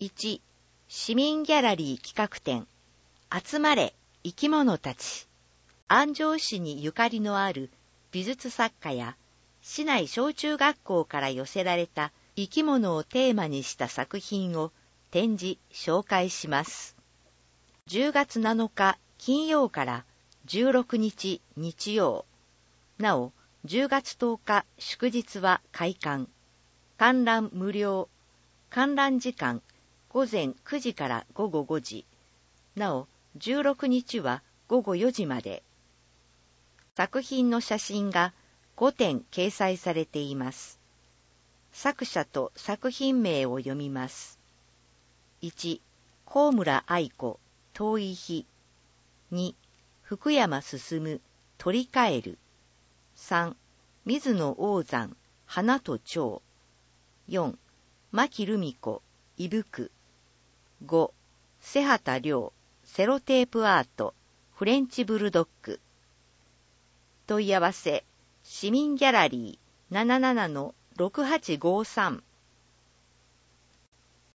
1、市民ギャラリー企画展、集まれ、生き物たち。安城市にゆかりのある美術作家や、市内小中学校から寄せられた生き物をテーマにした作品を展示、紹介します。10月7日金曜から16日日曜。なお、10月10日祝日は開館。観覧無料。観覧時間午前9時から午後5時。なお、16日は午後4時まで。作品の写真が5点掲載されています。作者と作品名を読みます。1、高村愛子、遠い日。2、福山進、取り替える。3、水野王山、花と蝶。4、牧留美子、いぶく。5、瀬畑亮、セロテープアート、フレンチブルドッグ。問い合わせ、市民ギャラリー 77-6853